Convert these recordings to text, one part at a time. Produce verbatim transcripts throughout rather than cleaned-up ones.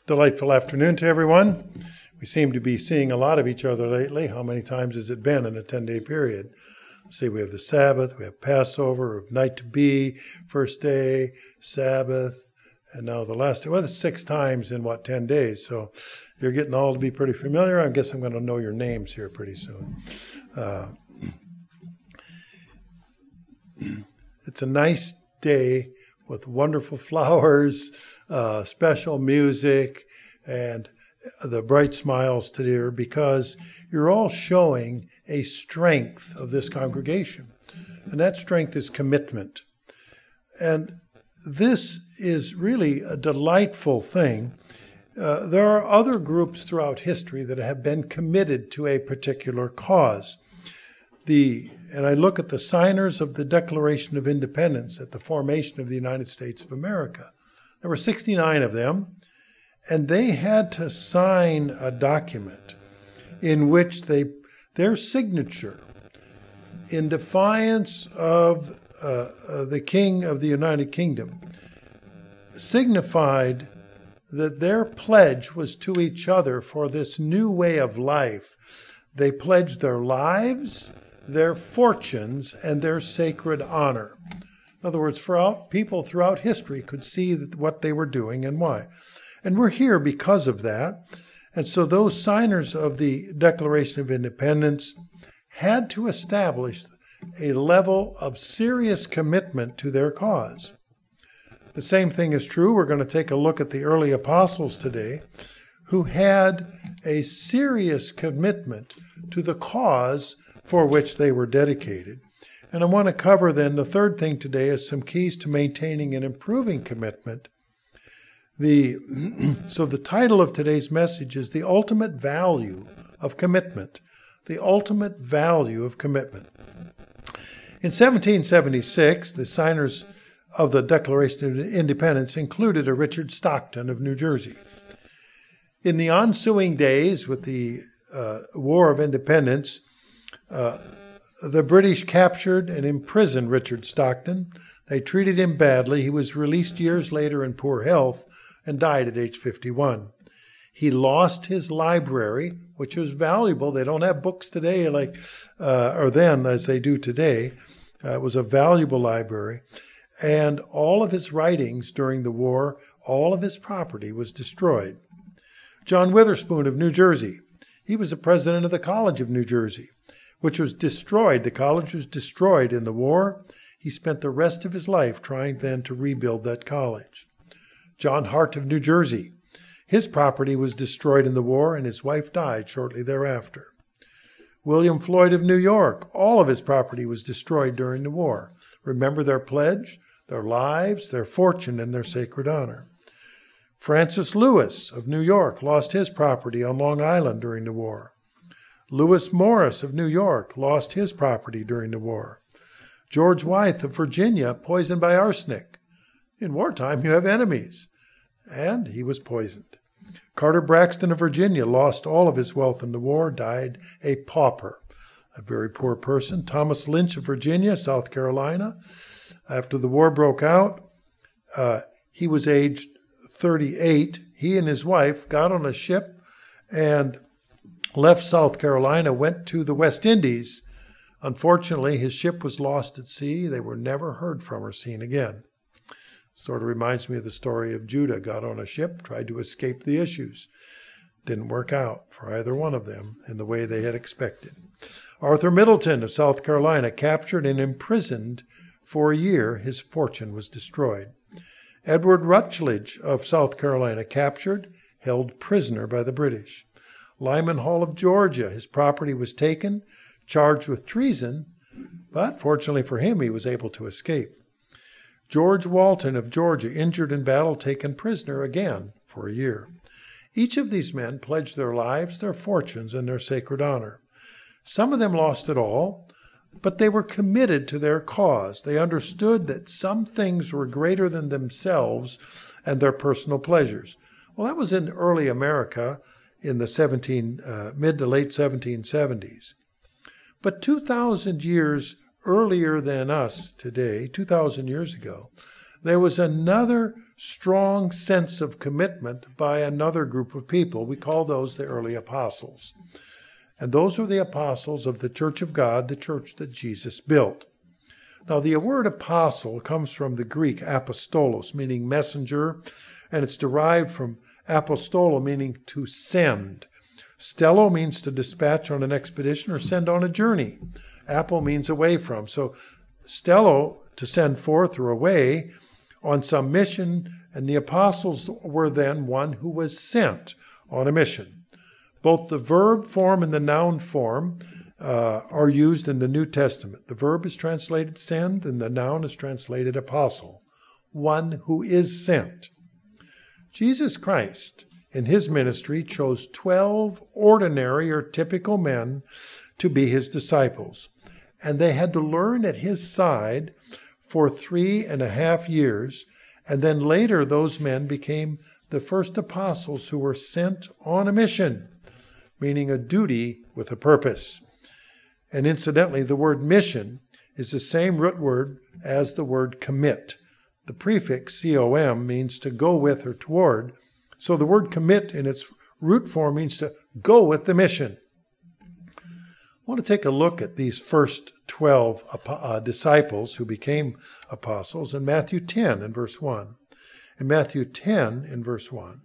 Delightful afternoon to everyone. We seem to be seeing a lot of each other lately. How many times has it been in a ten-day period? Let's see, we have the Sabbath, we have Passover, we have night to be, first day, Sabbath, and now the last day. Well, that's six times in, what, ten days. So you're getting all to be pretty familiar. I guess I'm going to know your names here pretty soon. Uh, it's a nice day with wonderful flowers, uh, special music, and the bright smiles today, because you're all showing a strength of this congregation. And that strength is commitment. And this is really a delightful thing. Uh, there are other groups throughout history that have been committed to a particular cause. The And I look at the signers of the Declaration of Independence at the formation of the United States of America. There were sixty-nine of them, and they had to sign a document in which they their signature, in defiance of uh, uh, the King of the United Kingdom, signified that their pledge was to each other for this new way of life. They pledged their lives, their fortunes, and their sacred honor. In other words, throughout, people throughout history could see what they were doing and why. And we're here because of that. And so those signers of the Declaration of Independence had to establish a level of serious commitment to their cause. The same thing is true. We're going to take a look at the early apostles today, who had a serious commitment to the cause for which they were dedicated. And I want to cover then the third thing today is some keys to maintaining and improving commitment. The so the title of today's message is The Ultimate Value of Commitment. The Ultimate Value of Commitment. In seventeen seventy-six, the signers of the Declaration of Independence included a Richard Stockton of New Jersey. In the ensuing days with the uh, War of Independence, uh, the British captured and imprisoned Richard Stockton. They treated him badly. He was released years later in poor health and died at age fifty-one. He lost his library, which was valuable. They don't have books today like, uh, or then as they do today. Uh, it was a valuable library. And all of his writings during the war, all of his property was destroyed. John Witherspoon of New Jersey, he was the president of the College of New Jersey, which was destroyed. The college was destroyed in the war. He spent the rest of his life trying then to rebuild that college. John Hart of New Jersey, his property was destroyed in the war, and his wife died shortly thereafter. William Floyd of New York, all of his property was destroyed during the war. Remember their pledge, their lives, their fortune, and their sacred honor. Francis Lewis of New York lost his property on Long Island during the war. Lewis Morris of New York lost his property during the war. George Wythe of Virginia, poisoned by arsenic. In wartime, you have enemies. And he was poisoned. Carter Braxton of Virginia lost all of his wealth in the war, died a pauper, a very poor person. Thomas Lynch of Virginia, South Carolina. After the war broke out, uh, he was aged thirty-eight. He and his wife got on a ship and left South Carolina, went to the West Indies. Unfortunately, his ship was lost at sea. They were never heard from or seen again. Sort of reminds me of the story of Judah. Got on a ship, tried to escape the issues. Didn't work out for either one of them in the way they had expected. Arthur Middleton of South Carolina, captured and imprisoned for a year. His fortune was destroyed. Edward Rutledge of South Carolina, captured, held prisoner by the British. Lyman Hall of Georgia, his property was taken, charged with treason, but fortunately for him, he was able to escape. George Walton of Georgia, injured in battle, taken prisoner again for a year. Each of these men pledged their lives, their fortunes, and their sacred honor. Some of them lost it all, but they were committed to their cause. They understood that some things were greater than themselves and their personal pleasures. Well, that was in early America in the seventeen, uh, mid to late seventeen seventies. But two thousand years earlier than us today, two thousand years ago, there was another strong sense of commitment by another group of people. We call those the early apostles. And those were the apostles of the Church of God, the church that Jesus built. Now, the word apostle comes from the Greek apostolos, meaning messenger, and it's derived from apostolo, meaning to send. Stello means to dispatch on an expedition or send on a journey. Apo means away from. So stello, to send forth or away on some mission, and the apostles were then one who was sent on a mission. Both the verb form and the noun form uh, are used in the New Testament. The verb is translated send, and the noun is translated apostle, one who is sent. Jesus Christ, in his ministry, chose twelve ordinary or typical men to be his disciples, and they had to learn at his side for three and a half years, and then later those men became the first apostles who were sent on a mission, meaning a duty with a purpose. And incidentally, the word mission is the same root word as the word commit. The prefix com means to go with or toward, so the word commit in its root form means to go with the mission. I want to take a look at these first twelve uh, disciples who became apostles in Matthew ten and verse one. In Matthew ten and verse one.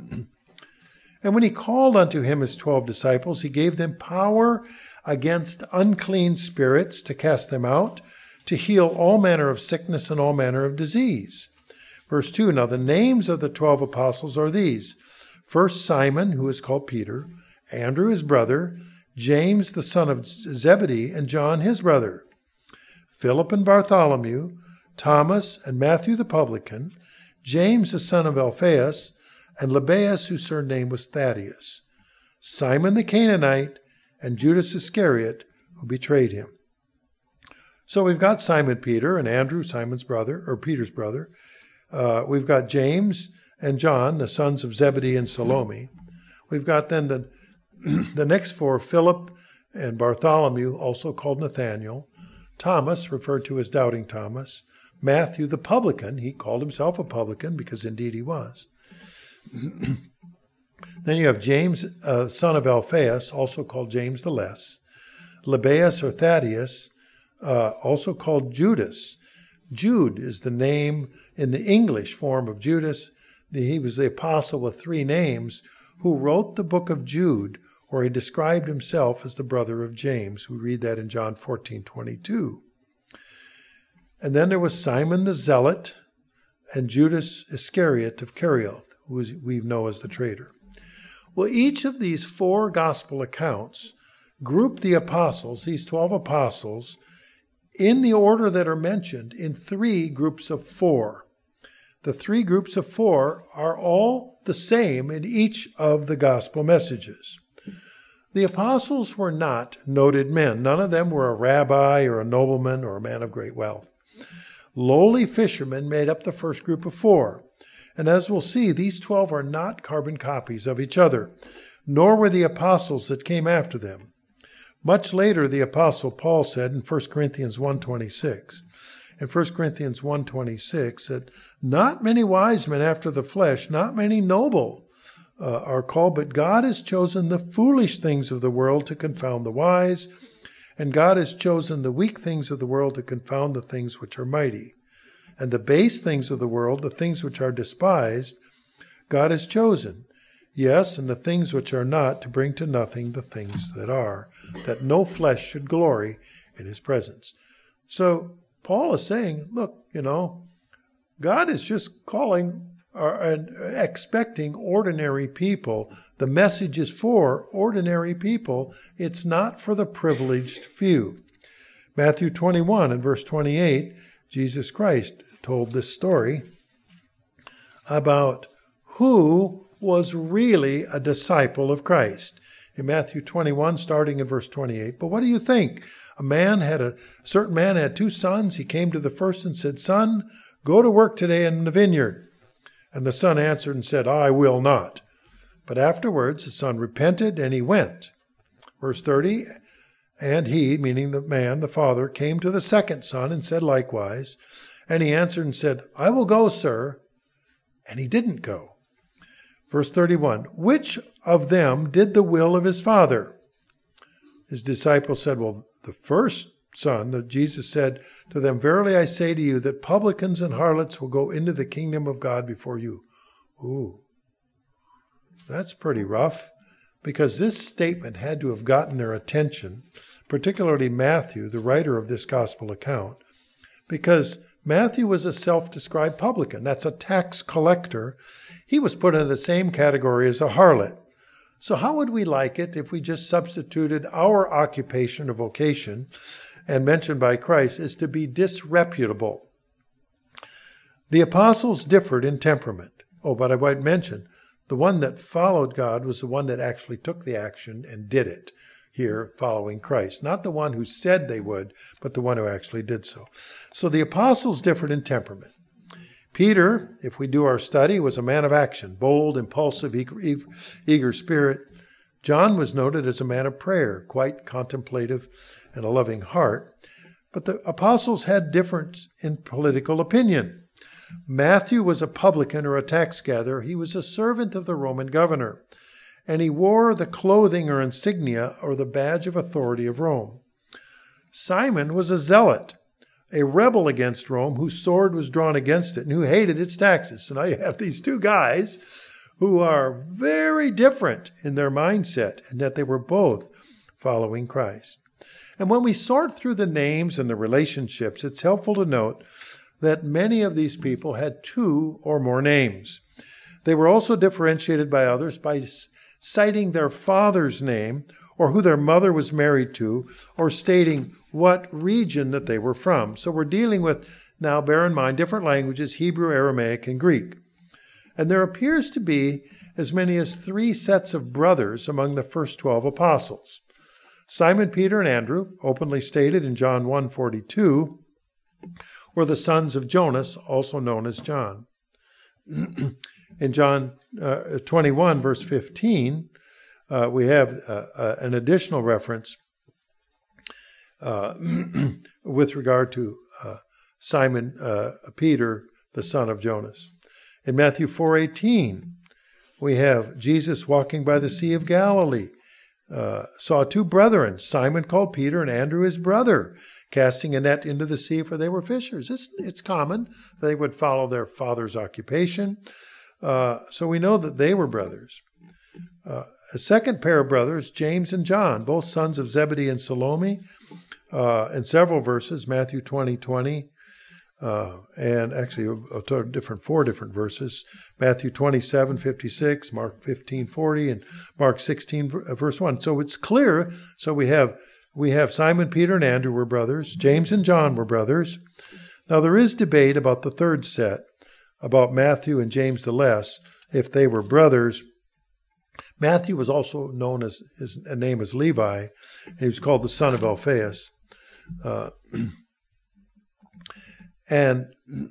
And when he called unto him his twelve disciples, he gave them power against unclean spirits to cast them out, to heal all manner of sickness and all manner of disease. Verse two, now the names of the twelve apostles are these. First Simon, who is called Peter, Andrew his brother, James the son of Zebedee, and John his brother, Philip and Bartholomew, Thomas and Matthew the publican, James the son of Alphaeus, and Lebbaeus, whose surname was Thaddeus, Simon the Canaanite, and Judas Iscariot, who betrayed him. So we've got Simon Peter and Andrew, Simon's brother, or Peter's brother. Uh, we've got James and John, the sons of Zebedee and Salome. We've got then the, the next four, Philip and Bartholomew, also called Nathanael, Thomas, referred to as Doubting Thomas, Matthew the publican, he called himself a publican because indeed he was. Then you have James, uh, son of Alphaeus, also called James the Less, Lebbaeus or Thaddeus, uh, also called Judas. Jude is the name in the English form of Judas. He was the apostle with three names who wrote the book of Jude, where he described himself as the brother of James. We read that in John fourteen twenty-two. And then there was Simon the Zealot and Judas Iscariot of Kerioth, who we know as the traitor. Well, each of these four gospel accounts group the apostles, these twelve apostles, in the order that are mentioned in three groups of four. The three groups of four are all the same in each of the gospel messages. The apostles were not noted men. None of them were a rabbi or a nobleman or a man of great wealth. Lowly fishermen made up the first group of four. And as we'll see, these twelve are not carbon copies of each other, nor were the apostles that came after them. Much later, the apostle Paul said in First Corinthians one twenty-six, in First Corinthians one twenty-six, that not many wise men after the flesh, not many noble uh, are called, but God has chosen the foolish things of the world to confound the wise, and God has chosen the weak things of the world to confound the things which are mighty. And the base things of the world, the things which are despised, God has chosen. Yes, and the things which are not, to bring to nothing the things that are, that no flesh should glory in his presence. So Paul is saying, look, you know, God is just calling or, and expecting ordinary people. The message is for ordinary people. It's not for the privileged few. Matthew twenty-one and verse twenty-eight, Jesus Christ told this story about who was really a disciple of Christ. In Matthew twenty-one, starting in verse twenty-eight. But what do you think? A man had a, a certain man had two sons. He came to the first and said, Son, go to work today in the vineyard. And the son answered and said, I will not. But afterwards the son repented and he went. Verse thirty, and he, meaning the man, the father, came to the second son and said likewise. And he answered and said, I will go, sir, and he didn't go. Verse thirty-one, which of them did the will of his father? His disciples said, well, the first son, that Jesus said to them, verily I say to you that publicans and harlots will go into the kingdom of God before you. Ooh, that's pretty rough, because this statement had to have gotten their attention, particularly Matthew, the writer of this gospel account, because Matthew was a self-described publican. That's a tax collector. He was put in the same category as a harlot. So how would we like it if we just substituted our occupation or vocation, and mentioned by Christ, is to be disreputable? The apostles differed in temperament. Oh, but I might mention, the one that followed God was the one that actually took the action and did it here, following Christ. Not the one who said they would, but the one who actually did so. So the apostles differed in temperament. Peter, if we do our study, was a man of action, bold, impulsive, eager, eager spirit. John was noted as a man of prayer, quite contemplative and a loving heart. But the apostles had difference in political opinion. Matthew was a publican or a tax gatherer. He was a servant of the Roman governor, and he wore the clothing or insignia or the badge of authority of Rome. Simon was a zealot, a rebel against Rome, whose sword was drawn against it and who hated its taxes. So now you have these two guys who are very different in their mindset, and that they were both following Christ. And when we sort through the names and the relationships, it's helpful to note that many of these people had two or more names. They were also differentiated by others by citing their father's name, or who their mother was married to, or stating what region that they were from. So we're dealing with, now bear in mind, different languages, Hebrew, Aramaic, and Greek. And there appears to be as many as three sets of brothers among the first twelve apostles. Simon, Peter, and Andrew, openly stated in John one forty-two, were the sons of Jonas, also known as John. In John uh, twenty-one, verse fifteen, uh, we have uh, uh, an additional reference uh, with regard to uh, Simon uh, Peter, the son of Jonas. In Matthew four eighteen, we have Jesus walking by the Sea of Galilee, uh, saw two brethren, Simon called Peter and Andrew his brother, casting a net into the sea, for they were fishers. It's, it's common. They would follow their father's occupation. Uh, so we know that they were brothers. Uh, a second pair of brothers, James and John, both sons of Zebedee and Salome, uh, in several verses, Matthew twenty twenty, uh, and actually a, a different four different verses, Matthew twenty-seven fifty-six, Mark fifteen forty, and Mark sixteen verse one. So it's clear. So we have we have Simon, Peter, and Andrew were brothers. James and John were brothers. Now there is debate about the third set, about Matthew and James the Less, if they were brothers. Matthew was also known as, his name as Levi. He was called the son of Alphaeus. Uh, and,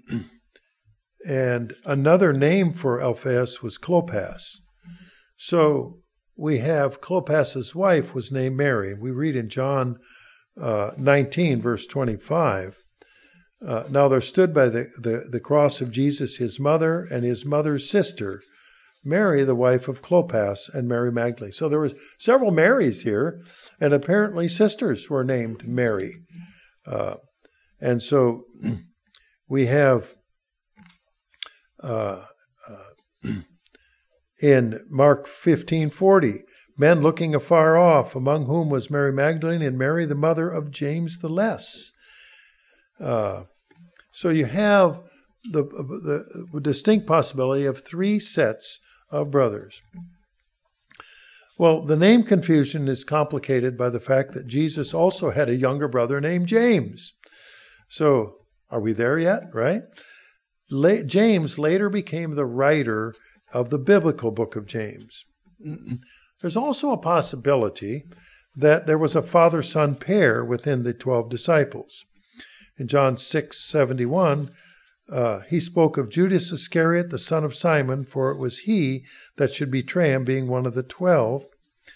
and another name for Alphaeus was Clopas. So we have Clopas's wife was named Mary. We read in John uh, nineteen, verse twenty-five, Uh, now there stood by the, the, the cross of Jesus his mother and his mother's sister, Mary, the wife of Clopas, and Mary Magdalene. So there was several Marys here, and apparently sisters were named Mary. Uh, and so we have uh, uh, in Mark fifteen forty, men looking afar off, among whom was Mary Magdalene and Mary, the mother of James the Less. Uh, so you have the, the distinct possibility of three sets of brothers. Well, the name confusion is complicated by the fact that Jesus also had a younger brother named James. So are we there yet, right? La- James later became the writer of the biblical book of James. There's also a possibility that there was a father-son pair within the twelve disciples. In John six seventy-one, uh, he spoke of Judas Iscariot, the son of Simon, for it was he that should betray him, being one of the twelve.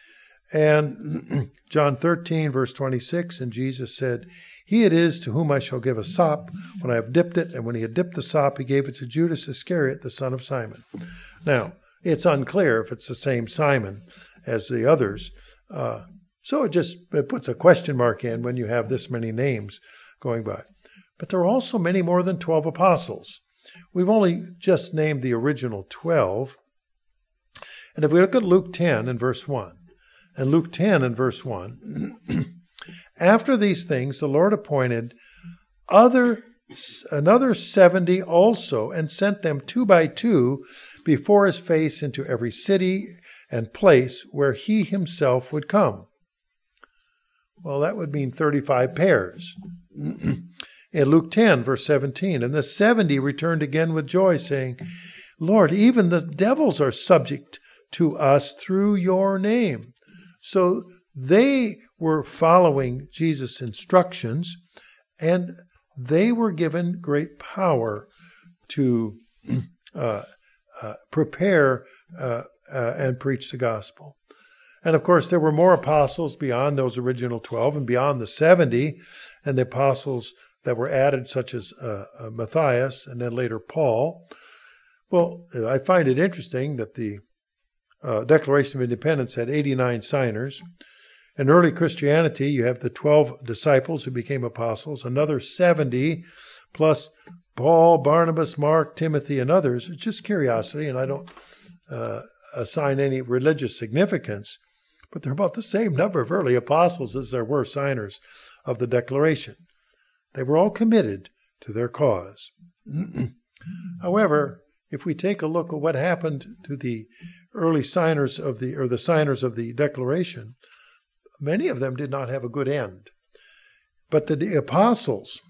And John thirteen, verse twenty-six, and Jesus said, "He it is to whom I shall give a sop when I have dipped it." And when he had dipped the sop, he gave it to Judas Iscariot, the son of Simon. Now, it's unclear if it's the same Simon as the others. Uh, so it just it puts a question mark in when you have this many names going by. But there are also many more than twelve apostles. We've only just named the original twelve. And if we look at Luke ten and verse one, and Luke ten and verse one, after these things the Lord appointed other another seventy also, and sent them two by two before his face into every city and place where he himself would come. Well, that would mean thirty-five pairs. In Luke ten, verse seventeen, and the seventy returned again with joy, saying, "Lord, even the devils are subject to us through your name." So they were following Jesus' instructions, and they were given great power to uh, uh, prepare uh, uh, and preach the gospel. And of course, there were more apostles beyond those original twelve and beyond the seventy, and the apostles that were added, such as uh, uh, Matthias and then later Paul. Well, I find it interesting that the uh, Declaration of Independence had eighty-nine signers. In early Christianity, you have the twelve disciples who became apostles, another seventy, plus Paul, Barnabas, Mark, Timothy, and others. It's just curiosity, and I don't uh, assign any religious significance, but they're about the same number of early apostles as there were signers of the Declaration. They were all committed to their cause. However, if we take a look at what happened to the early signers of the, or the signers of the Declaration, many of them did not have a good end. But the, the apostles,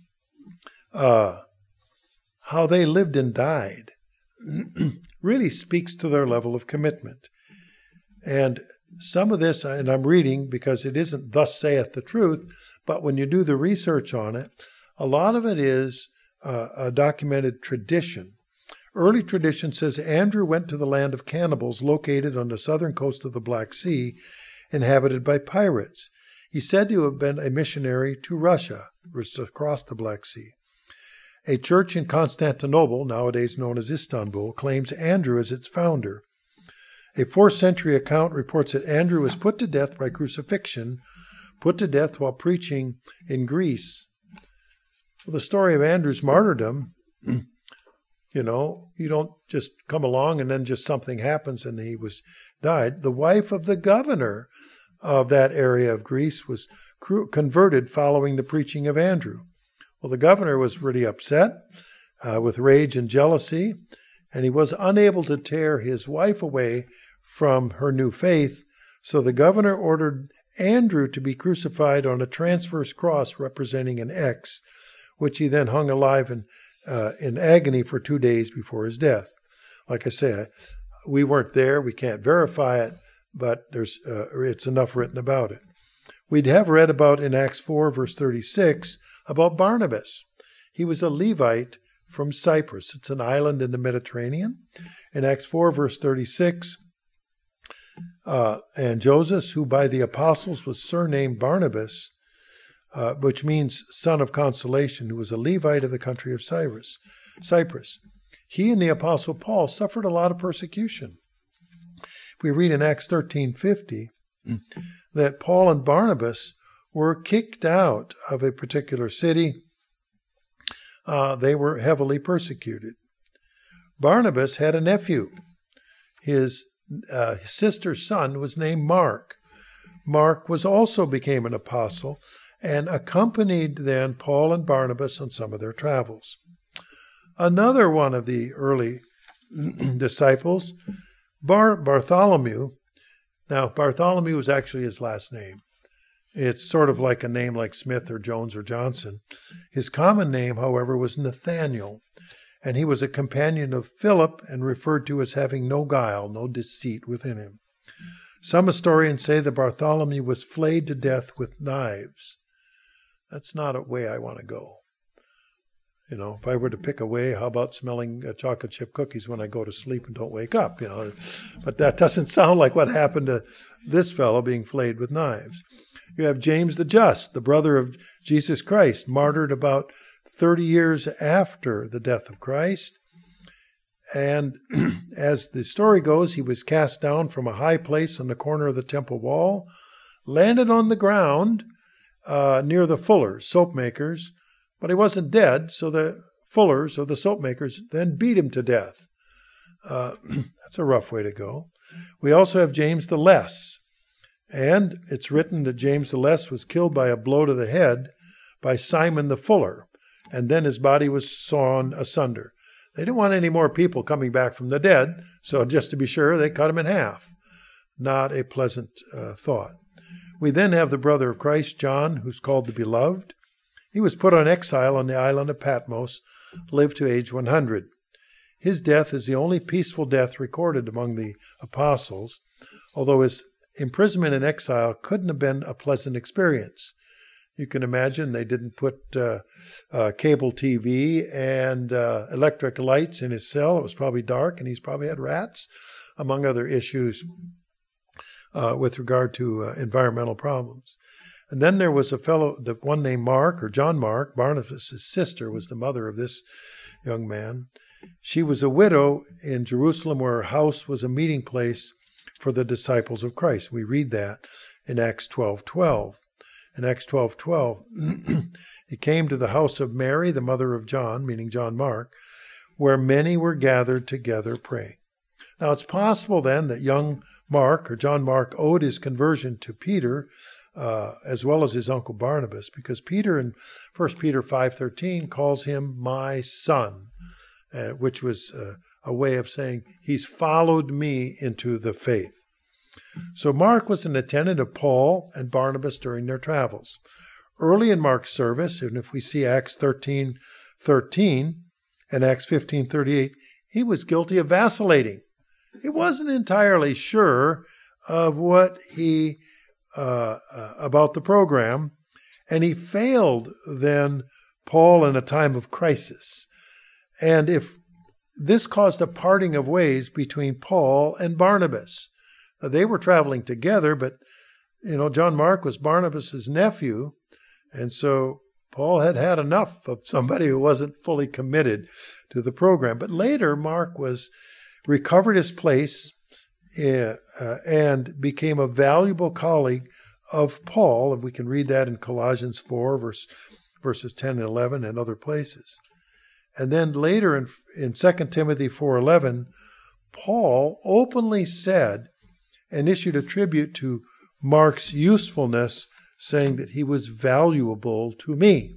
uh, how they lived and died, really speaks to their level of commitment. And some of this, and I'm reading because it isn't "thus saith the truth," but when you do the research on it, a lot of it is uh, a documented tradition. Early tradition says Andrew went to the land of cannibals located on the southern coast of the Black Sea, inhabited by pirates. He's said to have been a missionary to Russia, across the Black Sea. A church in Constantinople, nowadays known as Istanbul, claims Andrew as its founder. A fourth century account reports that Andrew was put to death by crucifixion, put to death while preaching in Greece. Well, the story of Andrew's martyrdom, you know, you don't just come along and then just something happens and he was died. The wife of the governor of that area of Greece was converted following the preaching of Andrew. Well, the governor was really upset uh, with rage and jealousy, and he was unable to tear his wife away from her new faith, so the governor ordered Andrew to be crucified on a transverse cross representing an X, which he then hung alive in, uh, in agony for two days before his death. Like I say, we weren't there, we can't verify it, but there's uh, it's enough written about it. We'd have read about in Acts four, verse thirty-six, about Barnabas. He was a Levite from Cyprus. It's an island in the Mediterranean. In Acts four, verse thirty-six, uh, and Joseph, who by the apostles was surnamed Barnabas, uh, which means son of consolation, who was a Levite of the country of Cyprus. Cyprus. He and the apostle Paul suffered a lot of persecution. If we read in Acts thirteen fifty that Paul and Barnabas were kicked out of a particular city, uh, they were heavily persecuted. Barnabas had a nephew. His, uh, his sister's son was named Mark. Mark was also became an apostle and accompanied then Paul and Barnabas on some of their travels. Another one of the early disciples, Bar- Bartholomew. Now, Bartholomew was actually his last name. It's sort of like a name like Smith or Jones or Johnson. His common name, however, was Nathaniel, and he was a companion of Philip and referred to as having no guile, no deceit within him. Some historians say that Bartholomew was flayed to death with knives. That's not a way I want to go. You know, if I were to pick a way, how about smelling uh, chocolate chip cookies when I go to sleep and don't wake up, you know? But that doesn't sound like what happened to this fellow being flayed with knives. You have James the Just, the brother of Jesus Christ, martyred about thirty years after the death of Christ. And as the story goes, he was cast down from a high place on the corner of the temple wall, landed on the ground uh, near the fullers, soap makers, but he wasn't dead, so the fullers or the soap makers then beat him to death. Uh, that's a rough way to go. We also have James the Less, and it's written that James the Less was killed by a blow to the head by Simon the Fuller, and then his body was sawn asunder. They didn't want any more people coming back from the dead, so just to be sure, they cut him in half. Not a pleasant uh, thought. We then have the brother of Christ, John, who's called the Beloved. He was put on exile on the island of Patmos, lived to age one hundred. His death is the only peaceful death recorded among the apostles, although his imprisonment and exile couldn't have been a pleasant experience. You can imagine they didn't put uh, uh, cable T V and uh, electric lights in his cell. It was probably dark, and he's probably had rats, among other issues uh, with regard to uh, environmental problems. And then there was a fellow, the one named Mark, or John Mark. Barnabas' sister was the mother of this young man. She was a widow in Jerusalem, where her house was a meeting place for the disciples of Christ. We read that in Acts twelve twelve. In Acts twelve twelve, he came to the house of Mary, the mother of John, meaning John Mark, where many were gathered together praying. Now, it's possible then that young Mark, or John Mark, owed his conversion to Peter, uh, as well as his uncle Barnabas, because Peter in First Peter five thirteen calls him my son, uh, which was uh, a way of saying he's followed me into the faith. So Mark was an attendant of Paul and Barnabas during their travels. Early in Mark's service, and if we see Acts thirteen thirteen and Acts fifteen thirty-eight, he was guilty of vacillating. He wasn't entirely sure of what he, uh, uh, about the program, and he failed then Paul in a time of crisis. And if this caused a parting of ways between Paul and Barnabas. They were traveling together, but, you know, John Mark was Barnabas' nephew, and so Paul had had enough of somebody who wasn't fully committed to the program. But later, Mark was recovered his place uh, uh, and became a valuable colleague of Paul, and we can read that in Colossians four, verse, verses ten and eleven, and other places. And then later in, in Second Timothy four eleven, Paul openly said and issued a tribute to Mark's usefulness, saying that he was valuable to me.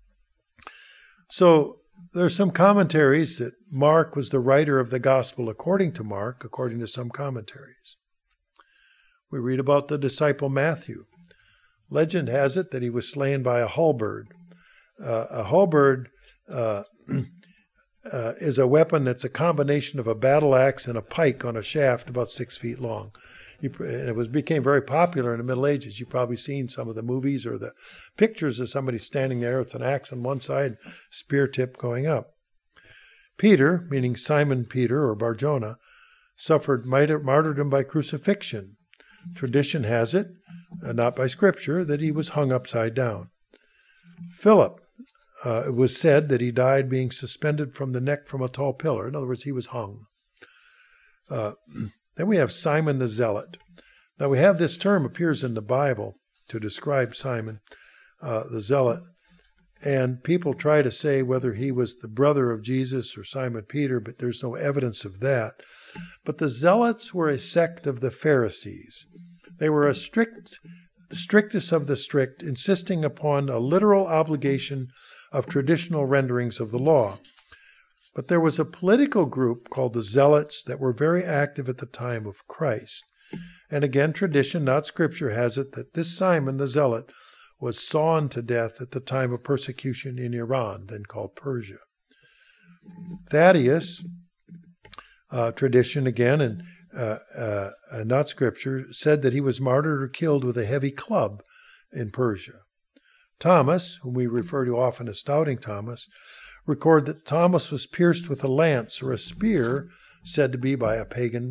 So there are some commentaries that Mark was the writer of the gospel according to Mark, according to some commentaries. We read about the disciple Matthew. Legend has it that he was slain by a halberd. Uh, a halberd uh, uh, is a weapon that's a combination of a battle axe and a pike on a shaft about six feet long. He, and it was became very popular in the Middle Ages. You've probably seen some of the movies or the pictures of somebody standing there with an axe on one side, spear tip going up. Peter, meaning Simon Peter or Bar-Jonah, suffered martyrdom by crucifixion. Tradition has it, uh, not by Scripture, that he was hung upside down. Philip, uh, it was said that he died being suspended from the neck from a tall pillar. In other words, he was hung. Uh, Then we have Simon the Zealot. Now we have this term appears in the Bible to describe Simon uh, the Zealot. And people try to say whether he was the brother of Jesus or Simon Peter, but there's no evidence of that. But the Zealots were a sect of the Pharisees. They were a strict, strictest of the strict, insisting upon a literal obligation of traditional renderings of the law. But there was a political group called the Zealots that were very active at the time of Christ. And again, tradition, not Scripture, has it that this Simon the Zealot was sawn to death at the time of persecution in Iran, then called Persia. Thaddeus, uh, tradition again, and uh, uh, not Scripture, said that he was martyred or killed with a heavy club in Persia. Thomas, whom we refer to often as Doubting Thomas, record that Thomas was pierced with a lance or a spear, said to be by a pagan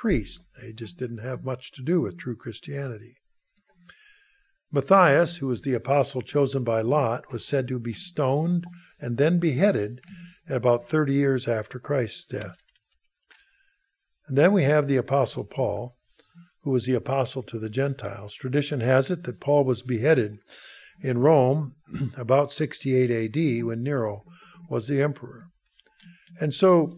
priests. They just didn't have much to do with true Christianity. Matthias, who was the apostle chosen by Lot, was said to be stoned and then beheaded about thirty years after Christ's death. And then we have the apostle Paul, who was the apostle to the Gentiles. Tradition has it that Paul was beheaded in Rome about sixty-eight A D when Nero was the emperor. And so,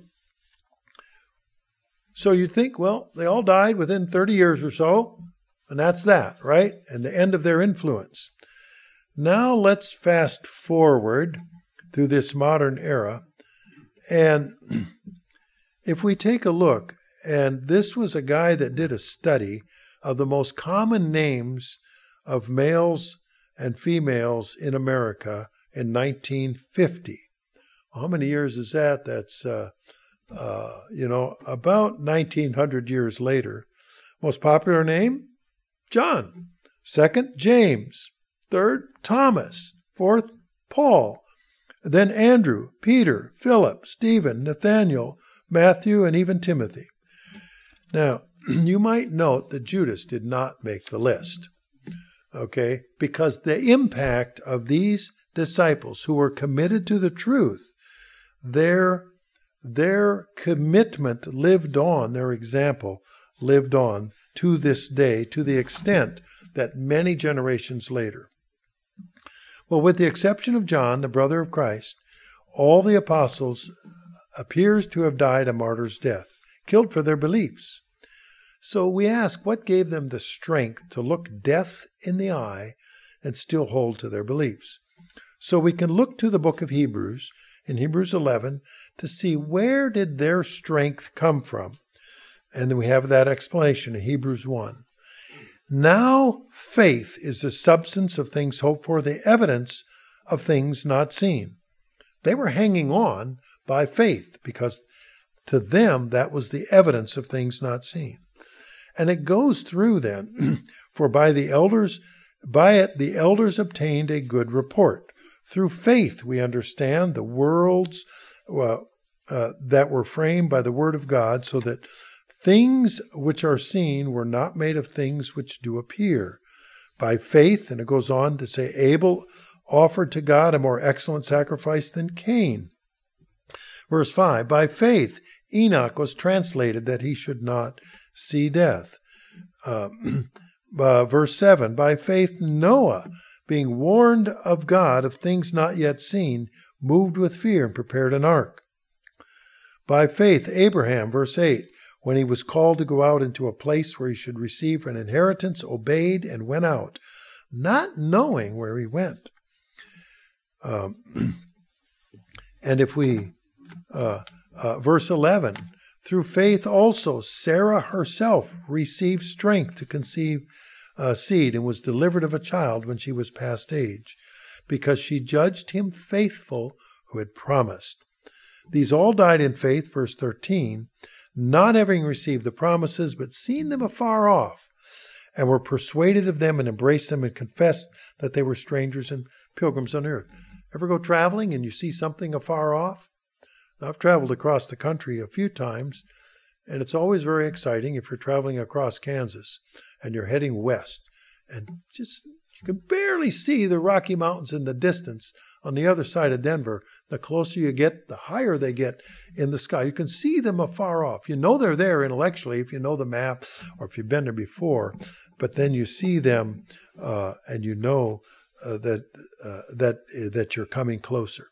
so you'd think, well, they all died within thirty years or so, and that's that, right? And the end of their influence. Now let's fast forward through this modern era. And if we take a look, and this was a guy that did a study of the most common names of males and females in America in nineteen fifty. How many years is that? That's, uh, uh, you know, about nineteen hundred years later. Most popular name? John. Second, James. Third, Thomas. Fourth, Paul. Then Andrew, Peter, Philip, Stephen, Nathaniel, Matthew, and even Timothy. Now, you might note that Judas did not make the list, okay, because the impact of these disciples who were committed to the truth, their, their commitment lived on, their example lived on to this day, to the extent that many generations later. Well, with the exception of John, the brother of Christ, all the apostles appears to have died a martyr's death, killed for their beliefs. So we ask, what gave them the strength to look death in the eye and still hold to their beliefs? So we can look to the book of Hebrews, in Hebrews eleven, to see where did their strength come from. And then we have that explanation in Hebrews one. Now faith is the substance of things hoped for, the evidence of things not seen. They were hanging on by faith because to them that was the evidence of things not seen. And it goes through then, for by the elders, by it the elders obtained a good report. Through faith we understand the worlds uh, uh, that were framed by the word of God, so that things which are seen were not made of things which do appear. By faith, and it goes on to say, Abel offered to God a more excellent sacrifice than Cain. Verse five, by faith Enoch was translated that he should not see death. Uh, uh, verse seven, by faith Noah, being warned of God of things not yet seen, moved with fear and prepared an ark. By faith Abraham, verse eight, when he was called to go out into a place where he should receive an inheritance, obeyed and went out, not knowing where he went. Um, and if we, uh, uh, verse eleven, through faith also Sarah herself received strength to conceive uh, seed and was delivered of a child when she was past age, because she judged him faithful who had promised. These all died in faith, verse thirteen, not having received the promises, but seeing them afar off, and were persuaded of them and embraced them and confessed that they were strangers and pilgrims on earth. Ever go traveling and you see something afar off? Now, I've traveled across the country a few times, and it's always very exciting if you're traveling across Kansas and you're heading west, and just you can barely see the Rocky Mountains in the distance on the other side of Denver. The closer you get, the higher they get in the sky. You can see them afar off. You know they're there intellectually if you know the map or if you've been there before, but then you see them uh, and you know uh, that uh, that uh, that you're coming closer.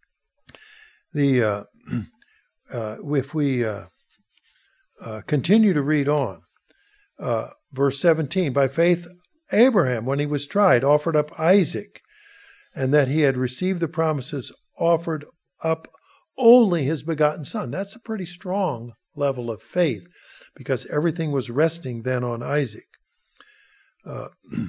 The uh, uh, if we uh, uh, continue to read on, uh, verse seventeen, by faith Abraham, when he was tried, offered up Isaac, and that he had received the promises, offered up only his begotten son. That's a pretty strong level of faith, because everything was resting then on Isaac. Uh,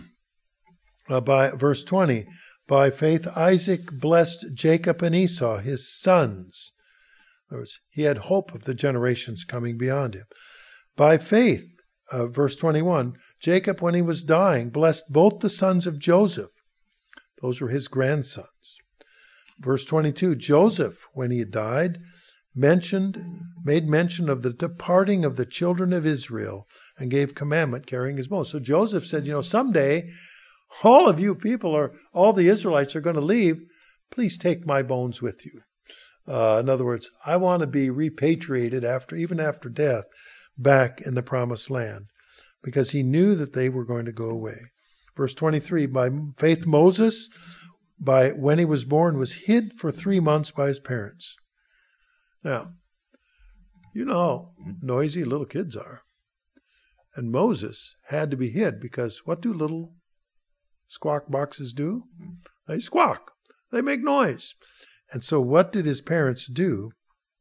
uh, by verse twenty, by faith Isaac blessed Jacob and Esau, his sons. In other words, he had hope of the generations coming beyond him. By faith, Uh, verse twenty-one, Jacob, when he was dying, blessed both the sons of Joseph. Those were his grandsons. Verse twenty-two, Joseph, when he had died, mentioned, made mention of the departing of the children of Israel and gave commandment carrying his bones. So Joseph said, you know, someday all of you people are, all the Israelites are going to leave. Please take my bones with you. Uh, in other words, I want to be repatriated after, even after death, back in the promised land, because he knew that they were going to go away. Verse twenty-three, by faith Moses, by when he was born, was hid for three months by his parents. Now, you know how noisy little kids are. And Moses had to be hid because what do little squawk boxes do? They squawk. They make noise. And so what did his parents do?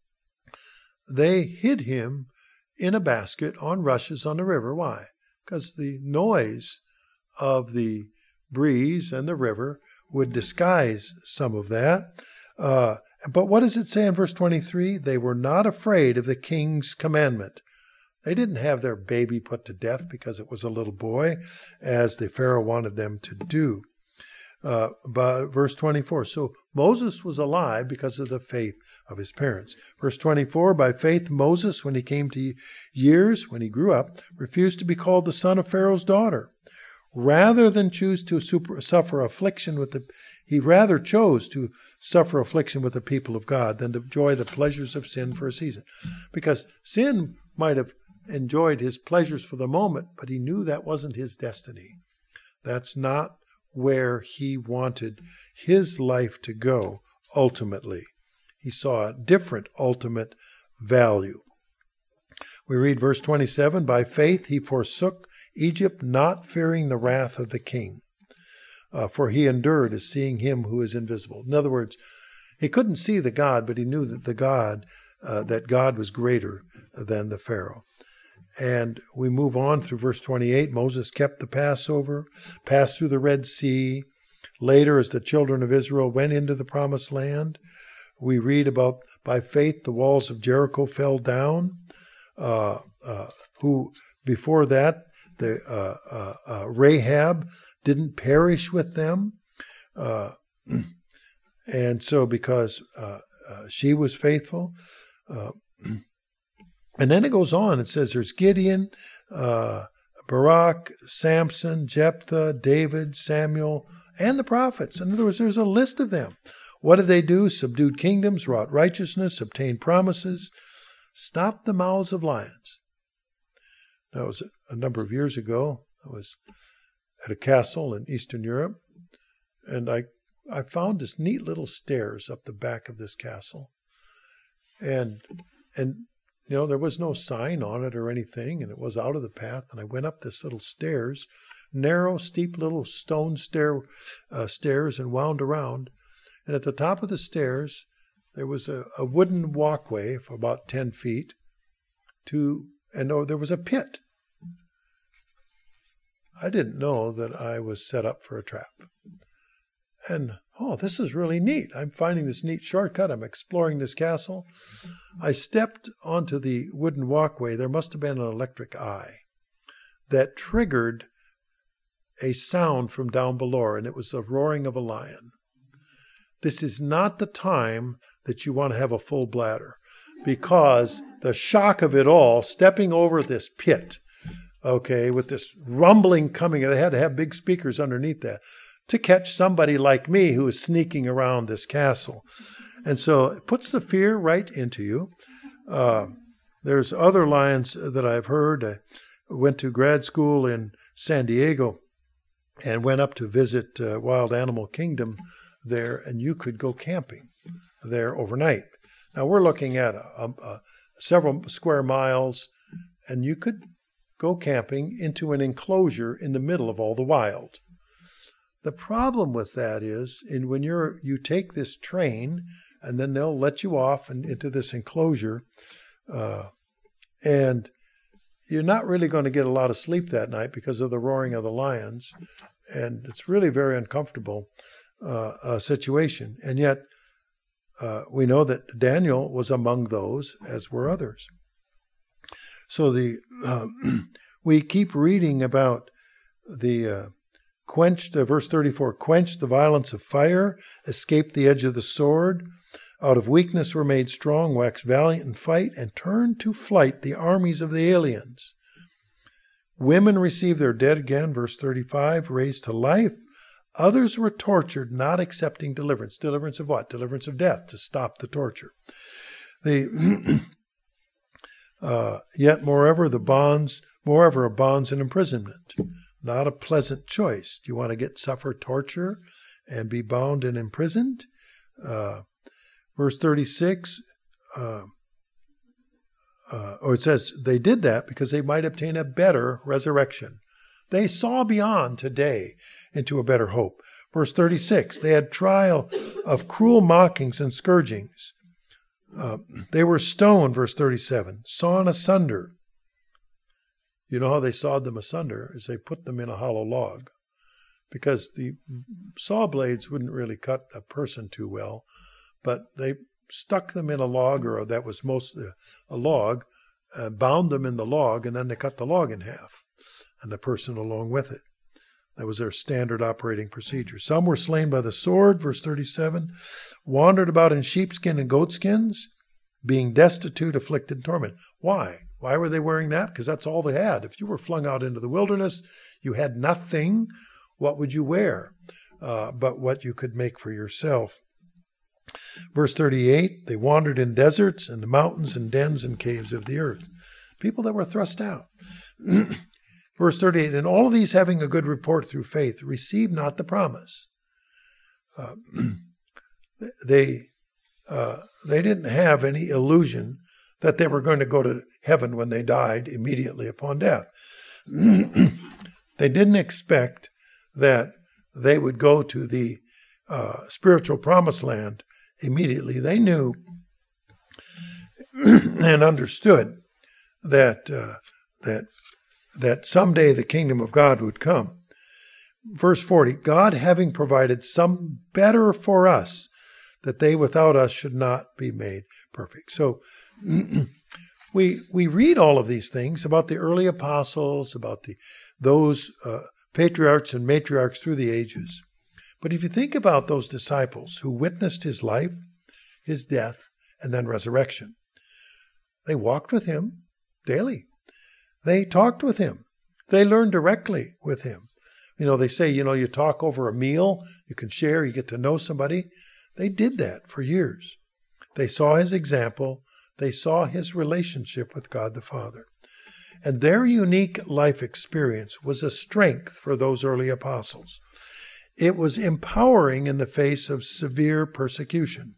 They hid him in a basket on rushes on the river. Why? Because the noise of the breeze and the river would disguise some of that. Uh, but what does it say in verse twenty-three? They were not afraid of the king's commandment. They didn't have their baby put to death because it was a little boy, as the Pharaoh wanted them to do. Uh, by verse twenty-four, so Moses was alive because of the faith of his parents. Verse twenty-four, by faith Moses, when he came to years, when he grew up, refused to be called the son of Pharaoh's daughter. Rather than choose to super, suffer affliction with the, he rather chose to suffer affliction with the people of God than to enjoy the pleasures of sin for a season. Because sin might have enjoyed his pleasures for the moment, but he knew that wasn't his destiny. That's not where he wanted his life to go ultimately. He saw a different ultimate value. We read verse twenty-seven, by faith he forsook Egypt, not fearing the wrath of the king, uh, for he endured as seeing him who is invisible. In other words, he couldn't see the God, but he knew that the God, uh, that God was greater than the Pharaoh. And we move on through verse twenty-eight. Moses kept the Passover, passed through the Red Sea. Later, as the children of Israel went into the promised land, we read about, by faith, the walls of Jericho fell down, uh, uh, who before that, the uh, uh, uh, Rahab didn't perish with them. Uh, and so because uh, uh, she was faithful, uh, and then it goes on. It says there's Gideon, uh, Barak, Samson, Jephthah, David, Samuel, and the prophets. In other words, there's a list of them. What did they do? Subdued kingdoms, wrought righteousness, obtained promises, stopped the mouths of lions. That was a number of years ago. I was at a castle in Eastern Europe, and I I found this neat little stairs up the back of this castle. And and you know, there was no sign on it or anything, and it was out of the path. And I went up this little stairs, narrow, steep little stone stair uh, stairs, and wound around. And at the top of the stairs, there was a, a wooden walkway for about ten feet to, and oh, there was a pit. I didn't know that I was set up for a trap. And, oh, this is really neat. I'm finding this neat shortcut. I'm exploring this castle. I stepped onto the wooden walkway. There must have been an electric eye that triggered a sound from down below, and it was the roaring of a lion. This is not the time that you want to have a full bladder, because the shock of it all, stepping over this pit, okay, with this rumbling coming, they had to have big speakers underneath that to catch somebody like me who is sneaking around this castle. And so it puts the fear right into you. Uh, there's other lions that I've heard. I went to grad school in San Diego and went up to visit uh, Wild Animal Kingdom there, and you could go camping there overnight. Now we're looking at a, a, a several square miles, and you could go camping into an enclosure in the middle of all the wild. The problem with that is, in when you're you take this train, and then they'll let you off and into this enclosure, uh, and you're not really going to get a lot of sleep that night because of the roaring of the lions, and it's really very uncomfortable uh, uh, situation. And yet, uh, we know that Daniel was among those, as were others. So the uh, we keep reading about the uh, quenched, uh, verse thirty-four, quenched the violence of fire, escaped the edge of the sword, Out of weakness were made strong, waxed valiant in fight, and turned to flight the armies of the aliens. Women received their dead again, verse thirty-five, raised to life. Others were tortured, not accepting deliverance. Deliverance of what? Deliverance of death, to stop the torture. The uh, yet, moreover, the bonds, moreover, of bonds and imprisonment. Not a pleasant choice. Do you want to get suffer torture and be bound and imprisoned? Uh, verse thirty-six, uh, uh, or it says they did that because they might obtain a better resurrection. They saw beyond today into a better hope. Verse thirty-six, they had trial of cruel mockings and scourgings. Uh, they were stoned, verse thirty-seven, sawn asunder. You know how they sawed them asunder? Is they put them in a hollow log, because the saw blades wouldn't really cut a person too well, but they stuck them in a log, or that was most uh, a log, uh, bound them in the log, and then they cut the log in half, and the person along with it. That was their standard operating procedure. Some were slain by the sword, verse thirty-seven, wandered about in sheepskin and goatskins, being destitute, afflicted, and tormented. Why? Why were they wearing that? Because that's all they had. If you were flung out into the wilderness, you had nothing. What would you wear? Uh, but what you could make for yourself. Verse thirty-eight, they wandered in deserts and the mountains and dens and caves of the earth. People that were thrust out. Verse thirty-eight, and all of these having a good report through faith, received not the promise. Uh, they, uh, they didn't have any illusion that they were going to go to heaven when they died immediately upon death. They didn't expect that they would go to the uh, spiritual promised land immediately. They knew and understood that uh, that that someday the kingdom of God would come. Verse forty, God having provided some better for us, that they without us should not be made perfect. So we we read all of these things about the early apostles, about the those uh, patriarchs and matriarchs through the ages. But if you think about those disciples who witnessed his life, his death, and then resurrection, they walked with him daily. They talked with him. They learned directly with him. You know, they say, you know, you talk over a meal, you can share, you get to know somebody. They did that for years. They saw his example. They saw his relationship with God the Father. And their unique life experience was a strength for those early apostles. It was empowering in the face of severe persecution.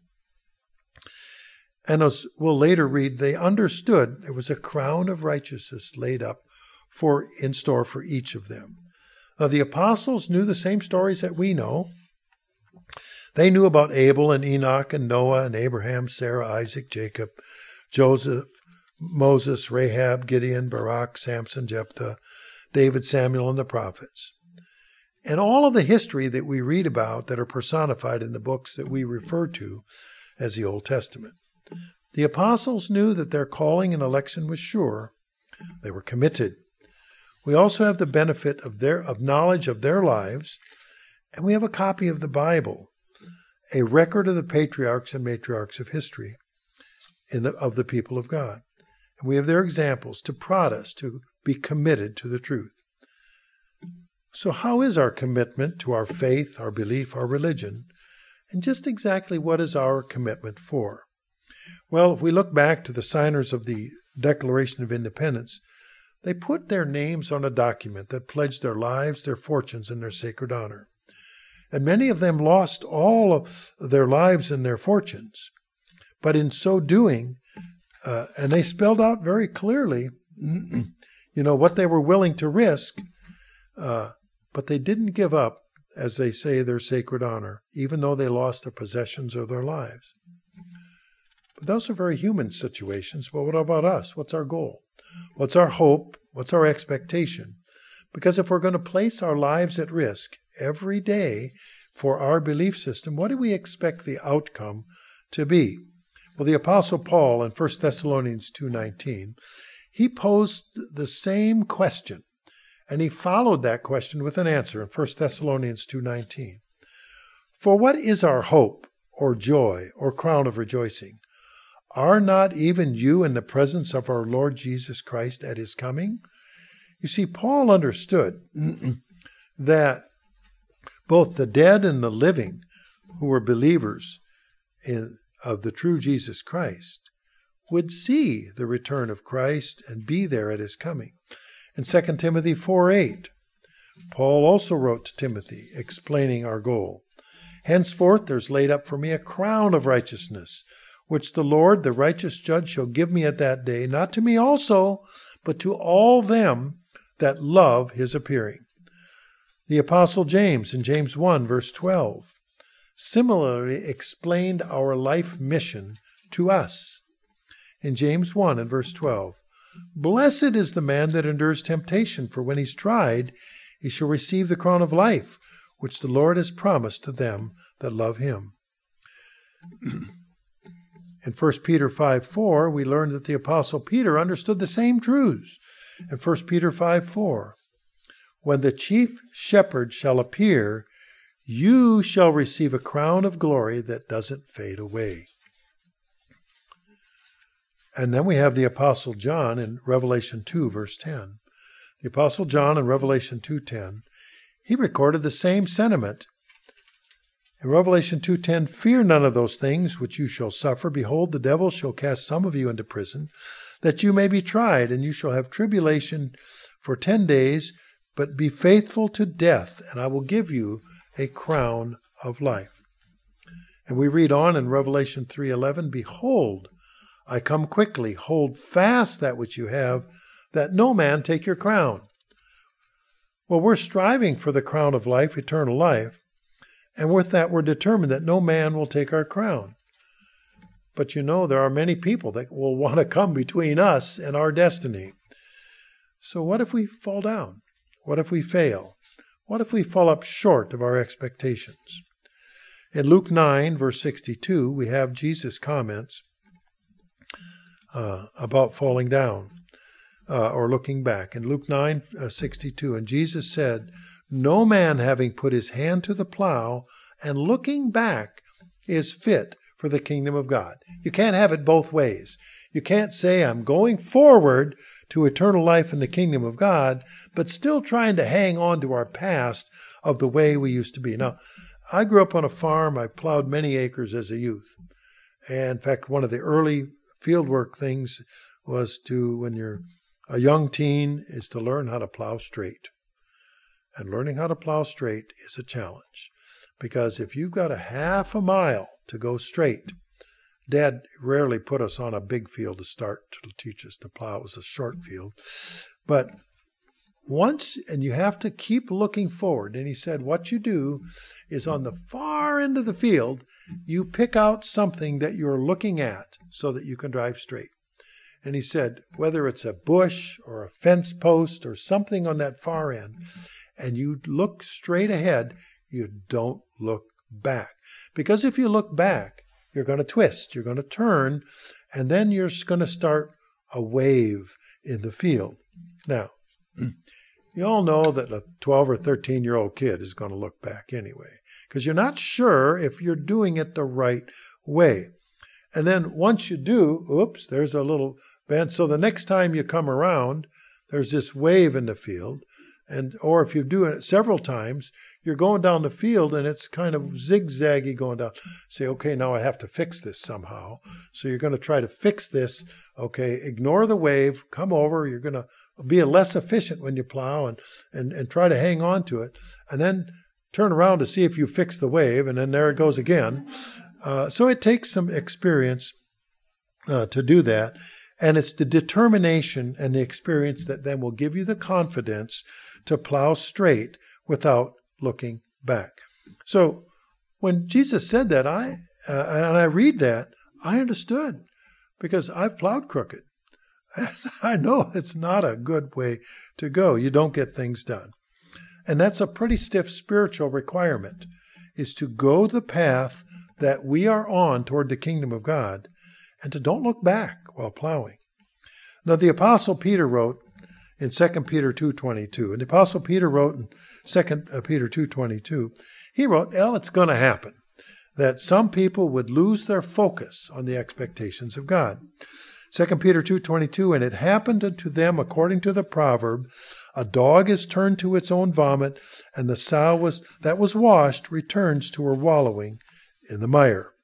And as we'll later read, they understood there was a crown of righteousness laid up for in store for each of them. Now, the apostles knew the same stories that we know. They knew about Abel and Enoch and Noah and Abraham, Sarah, Isaac, Jacob, Joseph, Moses, Rahab, Gideon, Barak, Samson, Jephthah, David, Samuel, and the prophets. And all of the history that we read about that are personified in the books that we refer to as the Old Testament. The apostles knew that their calling and election was sure. They were committed. We also have the benefit of their of knowledge of their lives, and we have a copy of the Bible, a record of the patriarchs and matriarchs of history in the, of the people of God. And we have their examples to prod us to be committed to the truth. So how is our commitment to our faith, our belief, our religion? And just exactly what is our commitment for? Well, if we look back to the signers of the Declaration of Independence, they put their names on a document that pledged their lives, their fortunes, and their sacred honor. And many of them lost all of their lives and their fortunes. But in so doing, uh, and they spelled out very clearly, you know, what they were willing to risk, uh, but they didn't give up, as they say, their sacred honor, even though they lost their possessions or their lives. But those are very human situations. But what about us? What's our goal? What's our hope? What's our expectation? Because if we're going to place our lives at risk every day for our belief system, what do we expect the outcome to be? Well, the Apostle Paul in First Thessalonians two nineteen, he posed the same question, and he followed that question with an answer in First Thessalonians two nineteen. For what is our hope or joy or crown of rejoicing? Are not even you in the presence of our Lord Jesus Christ at his coming? You see, Paul understood that both the dead and the living who were believers in, of the true Jesus Christ would see the return of Christ and be there at his coming. In Second Timothy four eight, Paul also wrote to Timothy, explaining our goal. Henceforth there's laid up for me a crown of righteousness, which the Lord, the righteous judge, shall give me at that day, not to me also, but to all them that love his appearing. The Apostle James, in James one, verse twelve, similarly explained our life mission to us. In James one and verse twelve, blessed is the man that endures temptation, for when he's tried, he shall receive the crown of life, which the Lord has promised to them that love him. In First Peter five four, we learn that the Apostle Peter understood the same truths. In First Peter five four, when the chief shepherd shall appear, you shall receive a crown of glory that doesn't fade away. And then we have the Apostle John in Revelation two, verse ten. The Apostle John in Revelation two ten, he recorded the same sentiment. In Revelation two ten, fear none of those things which you shall suffer. Behold, the devil shall cast some of you into prison, that you may be tried, and you shall have tribulation for ten days, but be faithful to death, and I will give you a crown of life. And we read on in Revelation three eleven, behold, I come quickly, hold fast that which you have, that no man take your crown. Well, we're striving for the crown of life, eternal life, and with that we're determined that no man will take our crown. But you know, there are many people that will want to come between us and our destiny. So what if we fall down? What if we fail? What if we fall up short of our expectations? In Luke nine, verse sixty-two, we have Jesus' comments uh, about falling down uh, or looking back. In Luke nine, sixty-two, and Jesus said, no man having put his hand to the plow and looking back is fit for the kingdom of God. You can't have it both ways. You can't say, I'm going forward to eternal life in the kingdom of God, but still trying to hang on to our past of the way we used to be. Now, I grew up on a farm. I plowed many acres as a youth. And in fact, one of the early fieldwork things was to, when you're a young teen, is to learn how to plow straight. And learning how to plow straight is a challenge. Because if you've got a half a mile to go straight, Dad rarely put us on a big field to start to teach us to plow. It was a short field. But once, and you have to keep looking forward. And he said, what you do is on the far end of the field, you pick out something that you're looking at so that you can drive straight. And he said, whether it's a bush or a fence post or something on that far end, and you look straight ahead, you don't look back. Because if you look back, you're going to twist, you're going to turn, and then you're going to start a wave in the field. Now, you all know that a twelve or thirteen-year-old kid is going to look back anyway, because you're not sure if you're doing it the right way. And then once you do, oops, there's a little bend. So the next time you come around, there's this wave in the field. And or if you do it several times, you're going down the field and it's kind of zigzaggy going down. Say, okay, now I have to fix this somehow. So you're going to try to fix this. Okay, ignore the wave, come over. You're going to be less efficient when you plow and, and, and try to hang on to it. And then turn around to see if you fix the wave, and then there it goes again. Uh, so it takes some experience uh, to do that. And it's the determination and the experience that then will give you the confidence to plow straight without looking back. So when Jesus said that, I uh, and I read that, I understood, because I've plowed crooked. I know it's not a good way to go. You don't get things done. And that's a pretty stiff spiritual requirement, is to go the path that we are on toward the kingdom of God and to don't look back while plowing. Now, the Apostle Peter wrote in Second Peter two twenty-two, and the Apostle Peter wrote in Second Peter two twenty-two, he wrote, well, it's going to happen. that some people would lose their focus on the expectations of God. Second Peter two twenty-two, and it happened unto them according to the proverb, a dog is turned to its own vomit, and the sow was, that was washed returns to her wallowing in the mire.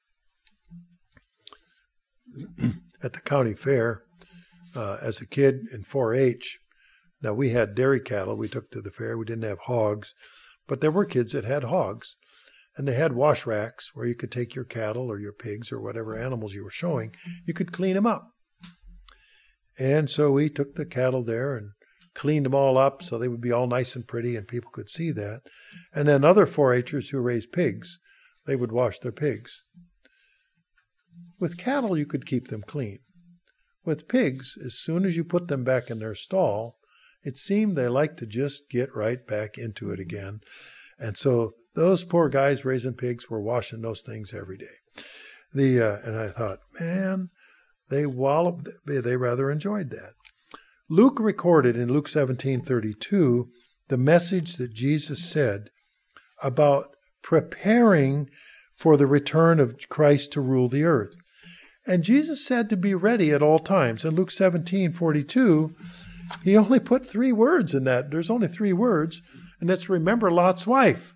At the county fair, uh, as a kid in four H, now we had dairy cattle we took to the fair. We didn't have hogs, but there were kids that had hogs. And they had wash racks where you could take your cattle or your pigs or whatever animals you were showing. You could clean them up. And so we took the cattle there and cleaned them all up so they would be all nice and pretty and people could see that. And then other four H'ers who raised pigs, they would wash their pigs. With cattle, you could keep them clean. With pigs, as soon as you put them back in their stall, it seemed they liked to just get right back into it again. And so those poor guys raising pigs were washing those things every day. The uh, and I thought, man, they walloped, they rather enjoyed that. Luke recorded in Luke seventeen thirty-two the message that Jesus said about preparing for the return of Christ to rule the earth. And Jesus said to be ready at all times. In Luke seventeen forty-two, he only put three words in that. There's only three words, and it's remember Lot's wife.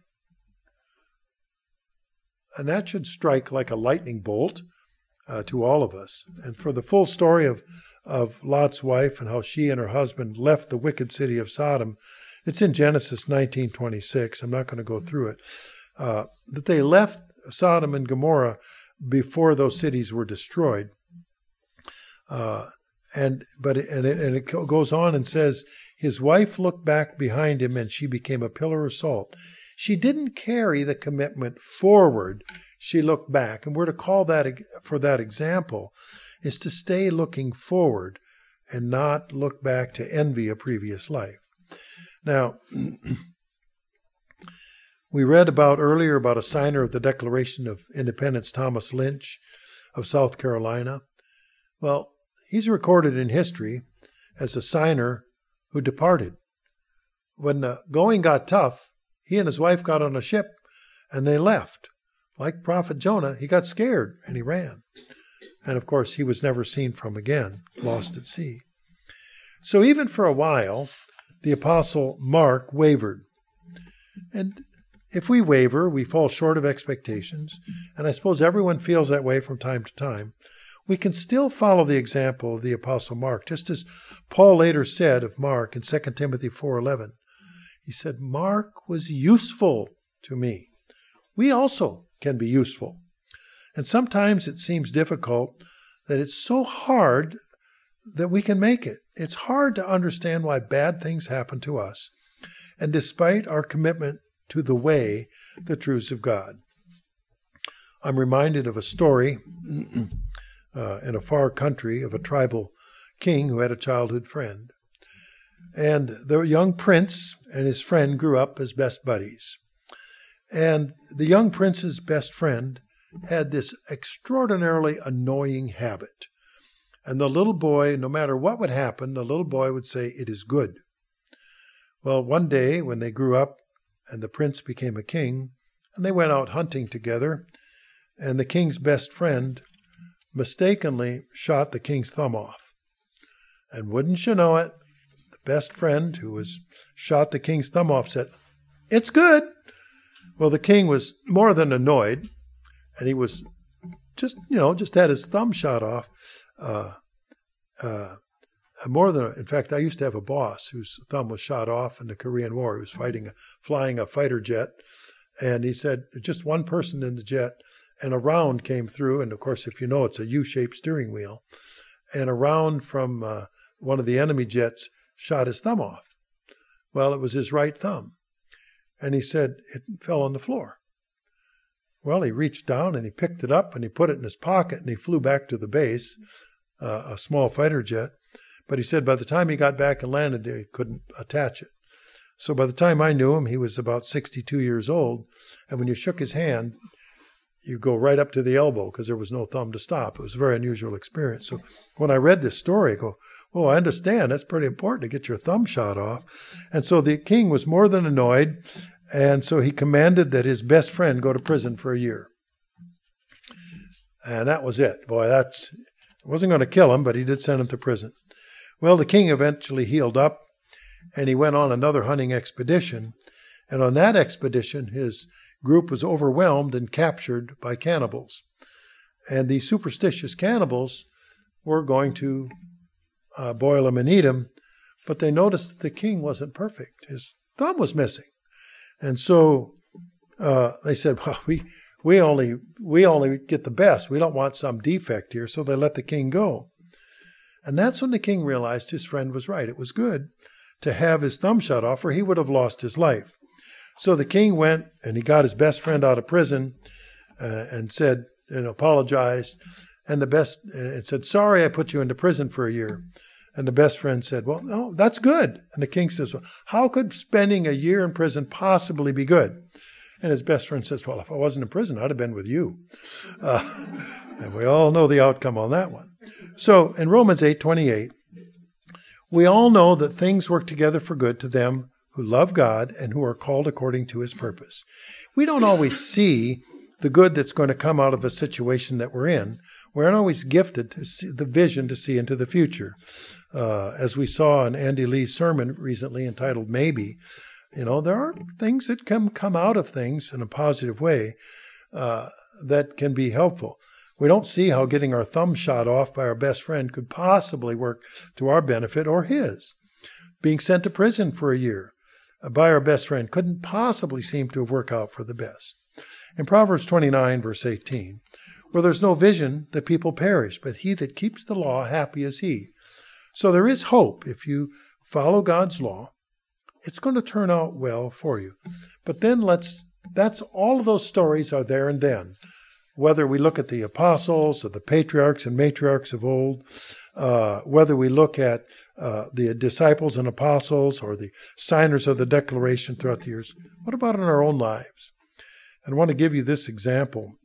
And that should strike like a lightning bolt uh, to all of us. And for the full story of, of Lot's wife and how she and her husband left the wicked city of Sodom, it's in Genesis nineteen twenty-six. I'm not going to go through it. Uh, that they left Sodom and Gomorrah before those cities were destroyed. Uh, and but it, and, it, and it goes on and says, his wife looked back behind him and she became a pillar of salt. She didn't carry the commitment forward. She looked back. And we're to call that, for that example, is to stay looking forward and not look back to envy a previous life. Now, we read about earlier about a signer of the Declaration of Independence, Thomas Lynch of South Carolina. Well, he's recorded in history as a signer who departed. When the going got tough, he and his wife got on a ship and they left. Like Prophet Jonah, he got scared and he ran. And of course, he was never seen from again, lost at sea. So even for a while, the Apostle Mark wavered. And if we waver, we fall short of expectations. And I suppose everyone feels that way from time to time. We can still follow the example of the Apostle Mark, just as Paul later said of Mark in Second Timothy four eleven. He said, Mark was useful to me. We also can be useful. And sometimes it seems difficult that it's so hard that we can make it. It's hard to understand why bad things happen to us. And despite our commitment to the way, the truths of God. I'm reminded of a story uh, in a far country of a tribal king who had a childhood friend. And the young prince and his friend grew up as best buddies. And the young prince's best friend had this extraordinarily annoying habit. And the little boy, no matter what would happen, the little boy would say, it is good. Well, one day when they grew up and the prince became a king, and they went out hunting together, and the king's best friend mistakenly shot the king's thumb off. And wouldn't you know it, best friend who was shot the king's thumb off said, it's good. Well, the king was more than annoyed, and he was just, you know, just had his thumb shot off. Uh, uh, more than, in fact, I used to have a boss whose thumb was shot off in the Korean War. He was fighting, a, flying a fighter jet, and he said, just one person in the jet, and a round came through, and of course, if you know, it's a U-shaped steering wheel, and a round from uh, one of the enemy jets shot his thumb off. Well, it was his right thumb. And he said it fell on the floor. Well, he reached down and he picked it up and he put it in his pocket and he flew back to the base, uh, a small fighter jet. But he said by the time he got back and landed, he couldn't attach it. So by the time I knew him, he was about sixty-two years old. And when you shook his hand, you go right up to the elbow because there was no thumb to stop. It was a very unusual experience. So when I read this story, I go, oh, I understand. That's pretty important to get your thumb shot off. And so the king was more than annoyed. And so he commanded that his best friend go to prison for a year. And that was it. Boy, that's wasn't going to kill him, but he did send him to prison. Well, the king eventually healed up, and he went on another hunting expedition. And on that expedition, his group was overwhelmed and captured by cannibals. And these superstitious cannibals were going to uh, boil him and eat him, but they noticed that the king wasn't perfect. His thumb was missing. And so uh, they said, well, we we only we only get the best. We don't want some defect here. So they let the king go. And that's when the king realized his friend was right. It was good to have his thumb shut off, or he would have lost his life. So the king went and he got his best friend out of prison uh, and said, and apologized, and the best and said, sorry, I put you into prison for a year. And the best friend said, well, no, that's good. And the king says, well, how could spending a year in prison possibly be good? And his best friend says, well, if I wasn't in prison, I'd have been with you. Uh, and we all know the outcome on that one. So in Romans eight twenty-eight, we all know that things work together for good to them who love God and who are called according to his purpose. We don't always see the good that's going to come out of a situation that we're in. We aren't always gifted to see the vision to see into the future. Uh, as we saw in Andy Lee's sermon recently entitled Maybe, you know, there are things that can come out of things in a positive way uh, that can be helpful. We don't see how getting our thumb shot off by our best friend could possibly work to our benefit or his. Being sent to prison for a year by our best friend couldn't possibly seem to have worked out for the best. In Proverbs twenty-nine, verse eighteen, where there's no vision, the people perish, but he that keeps the law, happy is he. So there is hope. If you follow God's law, it's going to turn out well for you. But then let's, that's all of those stories are there and then. Whether we look at the apostles or the patriarchs and matriarchs of old, uh, whether we look at uh, the disciples and apostles or the signers of the Declaration throughout the years, what about in our own lives? And I want to give you this example.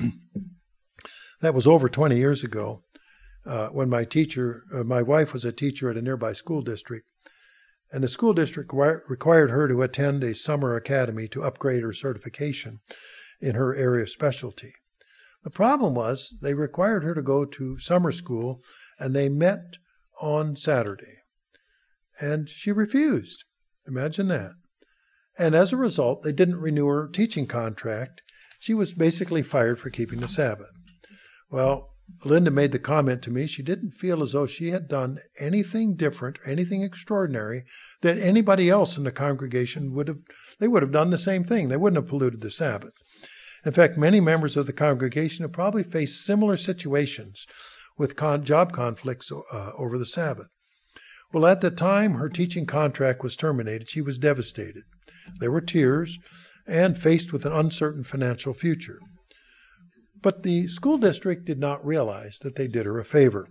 That was over twenty years ago uh, when my teacher, uh, my wife was a teacher at a nearby school district, and the school district required her to attend a summer academy to upgrade her certification in her area of specialty. The problem was they required her to go to summer school, and they met on Saturday. And she refused. Imagine that. And as a result, they didn't renew her teaching contract. She was basically fired for keeping the Sabbath. Well, Linda made the comment to me she didn't feel as though she had done anything different, anything extraordinary, that anybody else in the congregation would have, they would have done the same thing. They wouldn't have polluted the Sabbath. In fact, many members of the congregation have probably faced similar situations with con- job conflicts uh, over the Sabbath. Well, at the time her teaching contract was terminated, she was devastated. There were tears and faced with an uncertain financial future. But the school district did not realize that they did her a favor.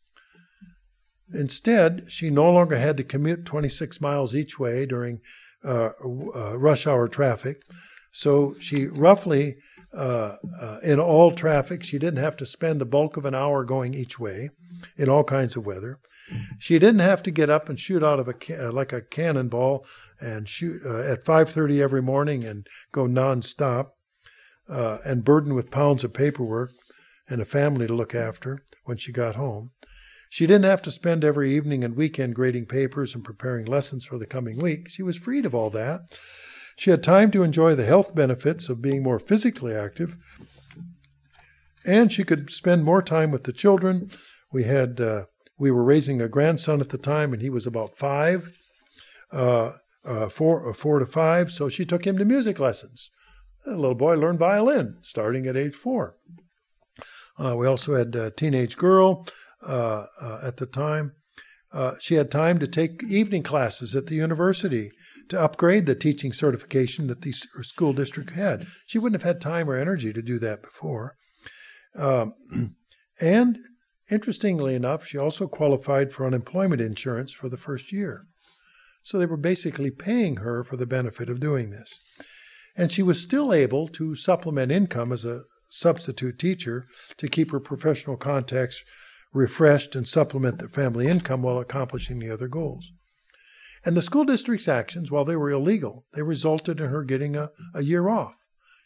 Instead, she no longer had to commute twenty-six miles each way during uh, uh, rush hour traffic. So she roughly, uh, uh, in all traffic, she didn't have to spend the bulk of an hour going each way in all kinds of weather. She didn't have to get up and shoot out of a ca- like a cannonball and shoot uh, at five thirty every morning and go nonstop uh, and burdened with pounds of paperwork and a family to look after when she got home. She didn't have to spend every evening and weekend grading papers and preparing lessons for the coming week. She was freed of all that. She had time to enjoy the health benefits of being more physically active, and she could spend more time with the children. We had uh, we were raising a grandson at the time, and he was about five, uh, uh, four, uh, four to five. So she took him to music lessons. The little boy learned violin starting at age four. Uh, we also had a teenage girl uh, uh, at the time. Uh, she had time to take evening classes at the university to upgrade the teaching certification that the school district had. She wouldn't have had time or energy to do that before. Um, and interestingly enough, she also qualified for unemployment insurance for the first year. So they were basically paying her for the benefit of doing this. And she was still able to supplement income as a substitute teacher to keep her professional contacts refreshed and supplement the family income while accomplishing the other goals. And the school district's actions, while they were illegal, they resulted in her getting a, a year off.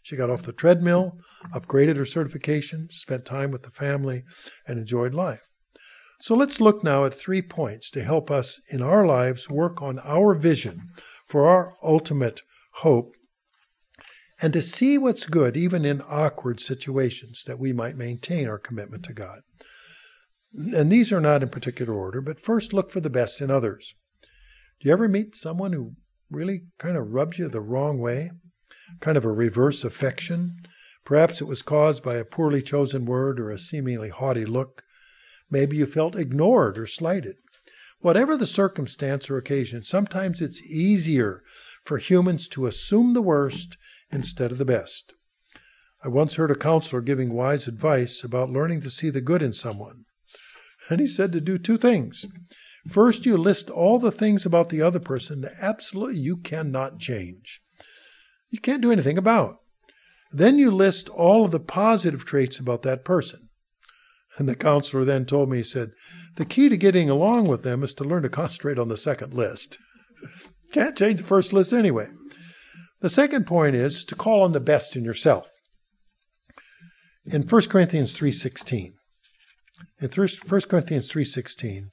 She got off the treadmill, upgraded her certification, spent time with the family, and enjoyed life. So let's look now at three points to help us in our lives work on our vision for our ultimate hope and to see what's good even in awkward situations, that we might maintain our commitment to God. And these are not in particular order, but first look for the best in others. Do you ever meet someone who really kind of rubs you the wrong way? Kind of a reverse affection? Perhaps it was caused by a poorly chosen word or a seemingly haughty look. Maybe you felt ignored or slighted. Whatever the circumstance or occasion, sometimes it's easier for humans to assume the worst instead of the best. I once heard a counselor giving wise advice about learning to see the good in someone. And he said to do two things. First, you list all the things about the other person that absolutely you cannot change. You can't do anything about. Then you list all of the positive traits about that person. And the counselor then told me, he said, the key to getting along with them is to learn to concentrate on the second list. Can't change the first list anyway. The second point is to call on the best in yourself. In First Corinthians three sixteen, in First Corinthians three sixteen,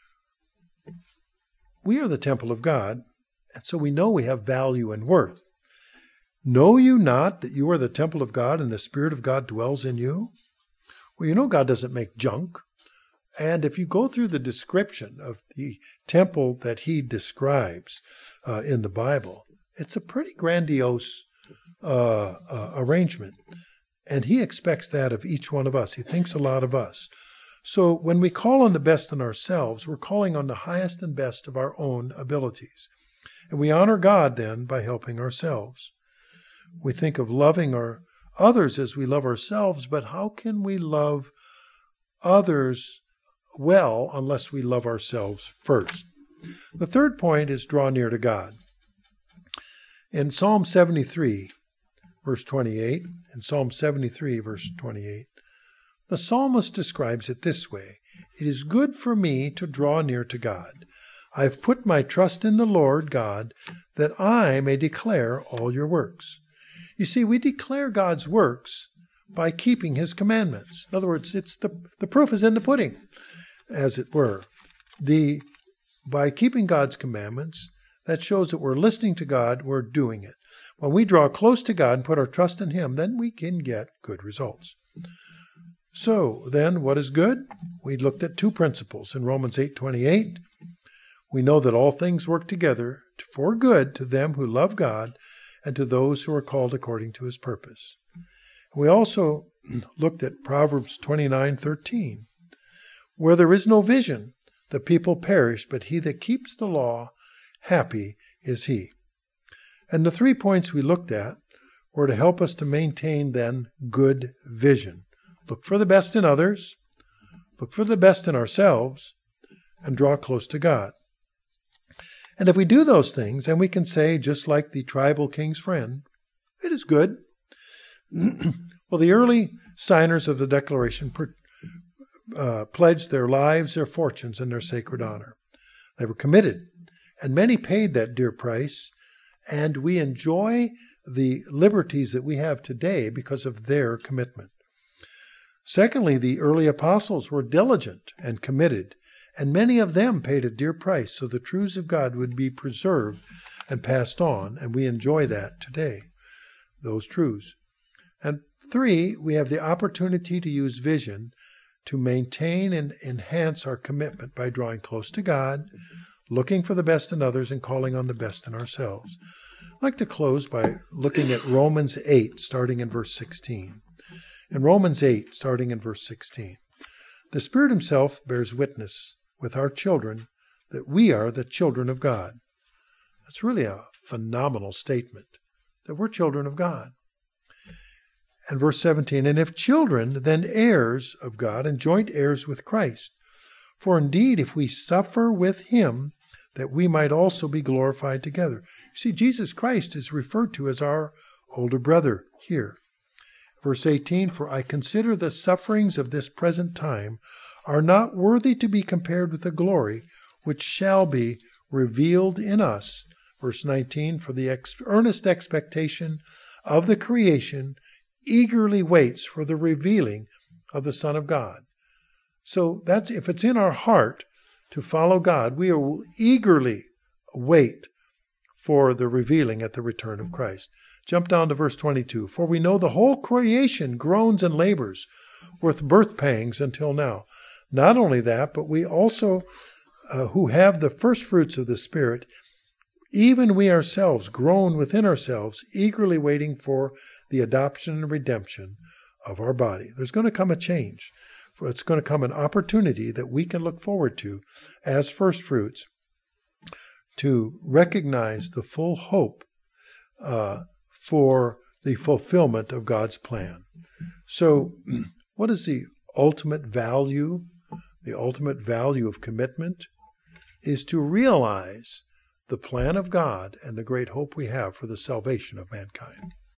we are the temple of God, and so we know we have value and worth. Know you not that you are the temple of God and the Spirit of God dwells in you? Well, you know God doesn't make junk. And if you go through the description of the temple that he describes uh, in the Bible, it's a pretty grandiose uh, uh, arrangement. And he expects that of each one of us. He thinks a lot of us. So when we call on the best in ourselves, we're calling on the highest and best of our own abilities. And we honor God then by helping ourselves. We think of loving our others as we love ourselves, but how can we love others well unless we love ourselves first? The third point is draw near to God. In Psalm seventy-three, verse twenty-eight, in Psalm seventy-three, verse twenty-eight, the psalmist describes it this way: it is good for me to draw near to God. I have put my trust in the Lord God, that I may declare all your works. You see, we declare God's works by keeping his commandments. In other words, it's the, the proof is in the pudding, as it were. The, by keeping God's commandments, that shows that we're listening to God, we're doing it. When we draw close to God and put our trust in him, then we can get good results. So then, what is good? We looked at two principles in Romans eight twenty-eight. We know that all things work together for good to them who love God and to those who are called according to his purpose. We also looked at Proverbs twenty-nine thirteen. Where there is no vision, the people perish, but he that keeps the law, happy is he. And the three points we looked at were to help us to maintain then good vision. Look for the best in others, look for the best in ourselves, and draw close to God. And if we do those things, then we can say, just like the tribal king's friend, it is good. Well, the early signers of the Declaration uh, pledged their lives, their fortunes, and their sacred honor. They were committed, and many paid that dear price, and we enjoy the liberties that we have today because of their commitment. Secondly, the early apostles were diligent and committed, and many of them paid a dear price so the truths of God would be preserved and passed on, and we enjoy that today, those truths. And three, we have the opportunity to use vision to maintain and enhance our commitment by drawing close to God, looking for the best in others, and calling on the best in ourselves. I'd like to close by looking at Romans eight, starting in verse sixteen. In Romans eight, starting in verse sixteen, the Spirit himself bears witness with our children that we are the children of God. That's really a phenomenal statement, that we're children of God. And verse seventeen, and if children, then heirs of God and joint heirs with Christ. For indeed, if we suffer with him, that we might also be glorified together. You see, Jesus Christ is referred to as our older brother here. Verse eighteen, for I consider the sufferings of this present time are not worthy to be compared with the glory which shall be revealed in us. Verse nineteen, for the ex- earnest expectation of the creation eagerly waits for the revealing of the Son of God. So that's, if it's in our heart to follow God, we will eagerly wait for the revealing at the return of Christ. Jump down to verse twenty-two. For we know the whole creation groans and labors with birth pangs until now. Not only that, but we also, uh, who have the first fruits of the Spirit, even we ourselves groan within ourselves, eagerly waiting for the adoption and redemption of our body. There's going to come a change. It's going to come an opportunity that we can look forward to as first fruits to recognize the full hope uh, for the fulfillment of God's plan. So what is the ultimate value? The ultimate value of commitment is to realize the plan of God and the great hope we have for the salvation of mankind.